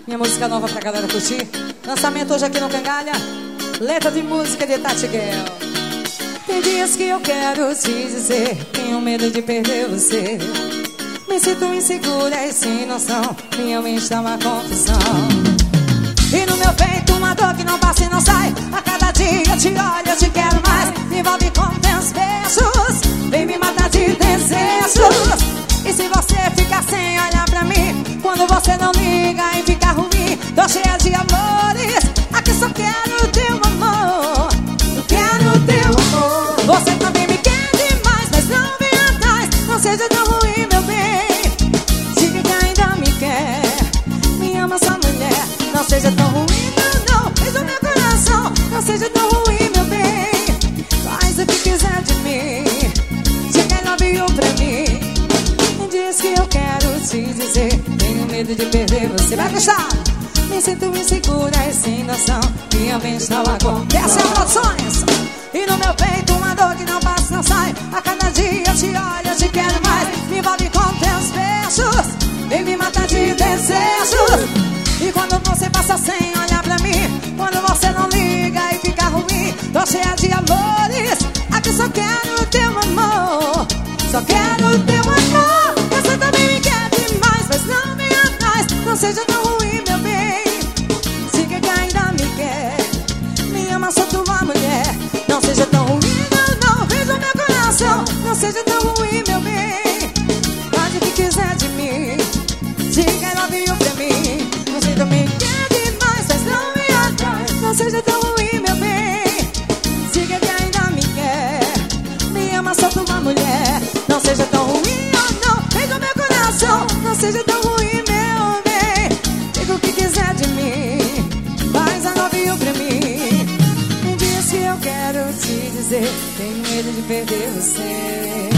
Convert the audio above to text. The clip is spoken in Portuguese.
Minha música nova pra galera curtir. Lançamento hoje aqui no Cangalha. Letra de música de Tati Guel. Tem dias que eu quero te dizer, tenho medo de perder você. Me sinto insegura e sem noção, minha mente tá uma confusão. E no meu peito uma dor que não passa e não sai. A cada dia eu te olho, eu te quero mais. Me envolve com teus beijos, vem me matar de desejos. E se você ficar sem olhar pra mim, quando você não liga e fica ruim, tô cheia de amores, aqui só quero teu amor. Eu quero teu amor. Você também me quer demais, mas não vem atrás. Não seja tão ruim, meu bem. Diga que ainda me quer, me ama sua mulher. Não seja tão ruim, não, não. Beijo meu coração. Não seja tão ruim, meu bem. Faz o que quiser de mim. Diga I love you pra mim. Diz que eu quero te dizer, tenho medo de perder você. Vai gostar. Me sinto insegura e sem noção, minha mente tá uma confusão. Essas emoções. E no meu peito uma dor que não passa, não sai. A cada dia eu te olho, eu te quero mais. Me envolve com teus beijos, vem me matar de desejos. E quando você passa sem olhar pra mim, quando você não liga e fica ruim, tô cheia de amores, aqui só quero teu amor. Só quero teu amor. Você também me quer demais, mas não vem atrás. Não seja tão ruim, meu bem. Diga que ainda me quer, me ama, sou tua mulher. Não seja tão ruim, não, não. Veja meu coração. Não seja tão ruim, meu bem. Faz o que quiser de mim. Diga I love you pra mim. Você também quer demais, mas não vem atrás. Não seja tão ruim, meu bem. Diga que ainda me quer, me ama, sou tua mulher. Não seja tão ruim, oh não. Veja meu coração. Não seja tão ruim, meu bem. Diga o que quiser de mim. Faz I love you pra mim. Me diz que eu quero te dizer, tenho medo de perder você.